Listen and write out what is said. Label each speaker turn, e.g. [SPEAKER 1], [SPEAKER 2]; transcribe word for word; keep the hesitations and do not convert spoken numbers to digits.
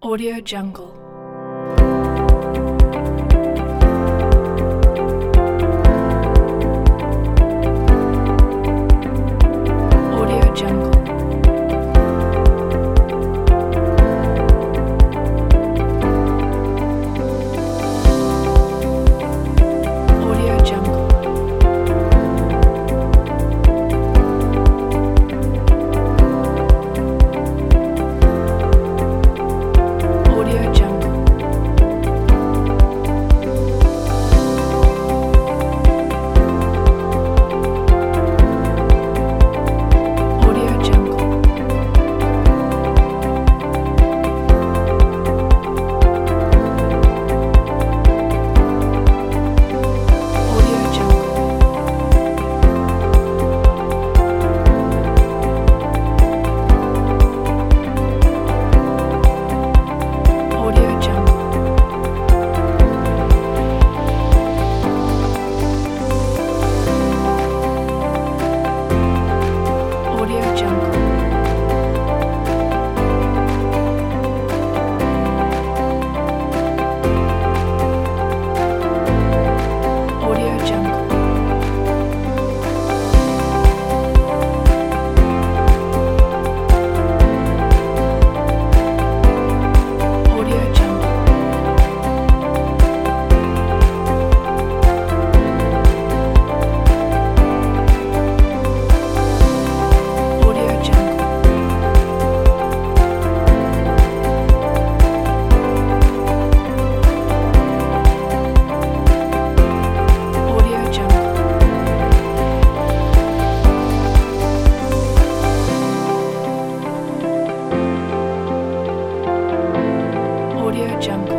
[SPEAKER 1] Audio Jungle. Audio Jungle. Audio Jungle. Audio Jungle. Audio Jungle. Audio Jungle. Audio Jungle. Audio Jungle. Audio Jungle. Audio Jungle. Audio Jungle. Audio Jungle. Audio Jungle.